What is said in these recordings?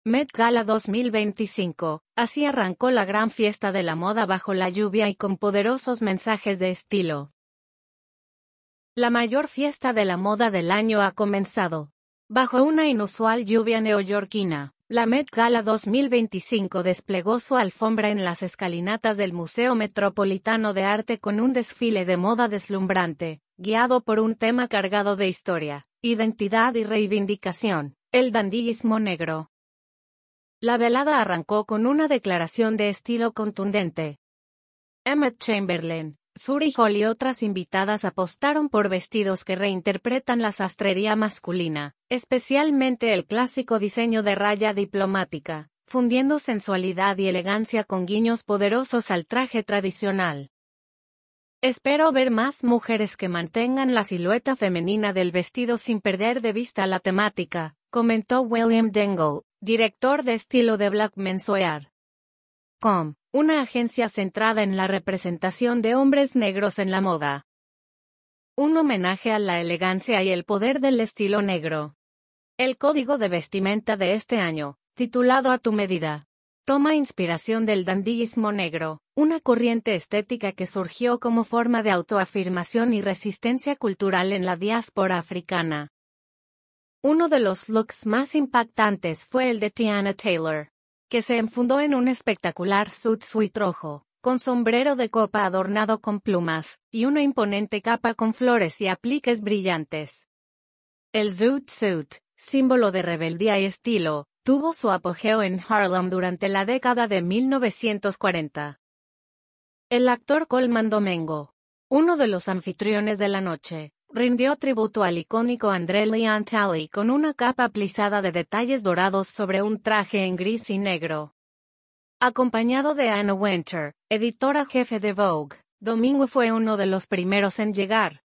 Met Gala 2025, así arrancó la gran fiesta de la moda bajo la lluvia y con poderosos mensajes de estilo. La mayor fiesta de la moda del año ha comenzado. Bajo una inusual lluvia neoyorquina, la Met Gala 2025 desplegó su alfombra en las escalinatas del Museo Metropolitano de Arte con un desfile de moda deslumbrante, guiado por un tema cargado de historia, identidad y reivindicación, el dandillismo negro. La velada arrancó con una declaración de estilo contundente. Emma Chamberlain, Suri Hall y otras invitadas apostaron por vestidos que reinterpretan la sastrería masculina, especialmente el clásico diseño de raya diplomática, fundiendo sensualidad y elegancia con guiños poderosos al traje tradicional. Espero ver más mujeres que mantengan la silueta femenina del vestido sin perder de vista la temática, comentó William Dingle, director de estilo de Black Menswear.com, una agencia centrada en la representación de hombres negros en la moda. Un homenaje a la elegancia y el poder del estilo negro. El código de vestimenta de este año, titulado A tu medida, toma inspiración del dandillismo negro, una corriente estética que surgió como forma de autoafirmación y resistencia cultural en la diáspora africana. Uno de los looks más impactantes fue el de Tiana Taylor, que se enfundó en un espectacular suit rojo, con sombrero de copa adornado con plumas, y una imponente capa con flores y apliques brillantes. El zoot suit, símbolo de rebeldía y estilo, tuvo su apogeo en Harlem durante la década de 1940. El actor Colman Domingo, uno de los anfitriones de la noche, rindió tributo al icónico André Leon Talley con una capa plisada de detalles dorados sobre un traje en gris y negro. Acompañado de Anna Wintour, editora jefe de Vogue, Domingo fue uno de los primeros en llegar.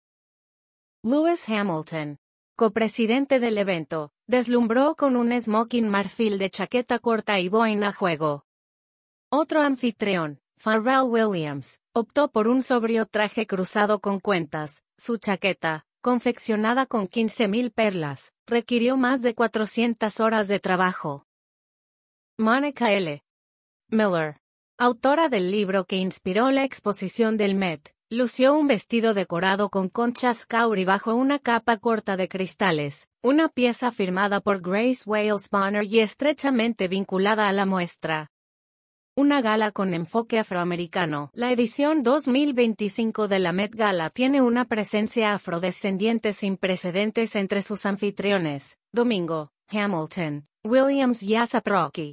Lewis Hamilton, copresidente del evento, deslumbró con un smoking marfil de chaqueta corta y boina a juego. Otro anfitrión, Pharrell Williams, optó por un sobrio traje cruzado con cuentas. Su chaqueta, confeccionada con 15,000 perlas, requirió más de 400 horas de trabajo. Monica L. Miller, autora del libro que inspiró la exposición del Met, lució un vestido decorado con conchas cowrie bajo una capa corta de cristales, una pieza firmada por Grace Wales Bonner y estrechamente vinculada a la muestra. Una gala con enfoque afroamericano. La edición 2025 de la Met Gala tiene una presencia afrodescendiente sin precedentes entre sus anfitriones, Domingo, Hamilton, Williams y A$AP Rocky.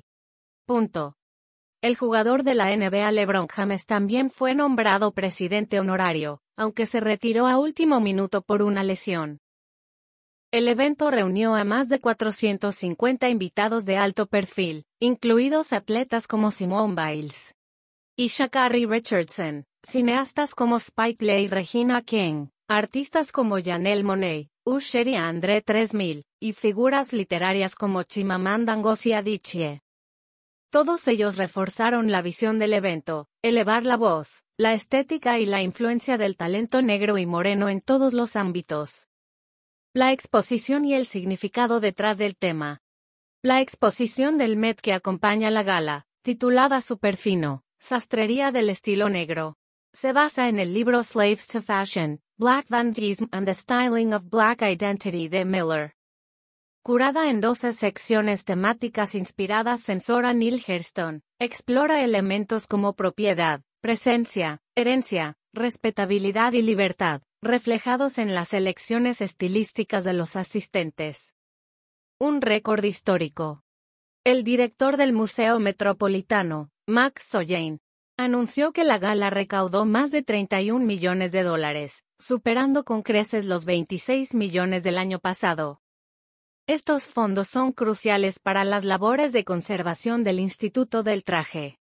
El jugador de la NBA LeBron James también fue nombrado presidente honorario, aunque se retiró a último minuto por una lesión. El evento reunió a más de 450 invitados de alto perfil, incluidos atletas como Simone Biles y Sha'Carri Richardson, cineastas como Spike Lee y Regina King, artistas como Janelle Monáe, Usher y André 3000, y figuras literarias como Chimamanda Ngozi Adichie. Todos ellos reforzaron la visión del evento, elevar la voz, la estética y la influencia del talento negro y moreno en todos los ámbitos. La exposición y el significado detrás del tema. La exposición del Met que acompaña la gala, titulada Superfino, Sastrería del estilo negro, se basa en el libro Slaves to Fashion, Black Vandalism and the Styling of Black Identity de Miller. Curada en 12 secciones temáticas inspiradas en Zora Neale Hurston, explora elementos como propiedad, presencia, herencia, respetabilidad y libertad, reflejados en las elecciones estilísticas de los asistentes. Un récord histórico. El director del Museo Metropolitano, Max Soyane, anunció que la gala recaudó más de $31 millones, superando con creces los 26 millones del año pasado. Estos fondos son cruciales para las labores de conservación del Instituto del Traje.